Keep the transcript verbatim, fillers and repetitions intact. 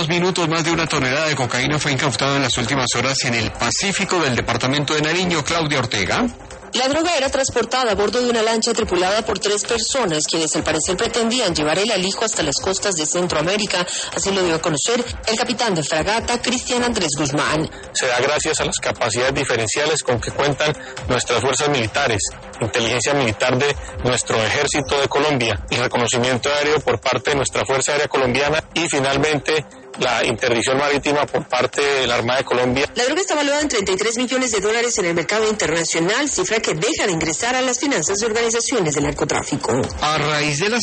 dos minutos, más de una tonelada de cocaína fue incautada en las últimas horas en el Pacífico del departamento de Nariño. Claudia Ortega. La droga era transportada a bordo de una lancha tripulada por tres personas, quienes al parecer pretendían llevar el alijo hasta las costas de Centroamérica. Así lo dio a conocer el capitán de fragata, Cristian Andrés Guzmán. Se da gracias a las capacidades diferenciales con que cuentan nuestras fuerzas militares, inteligencia militar de nuestro ejército de Colombia, el reconocimiento aéreo por parte de nuestra Fuerza Aérea Colombiana y finalmente la interdicción marítima por parte de la Armada de Colombia. La droga está valuada en treinta y tres millones de dólares en el mercado internacional, cifra que deja de ingresar a las finanzas de organizaciones del narcotráfico. A raíz de las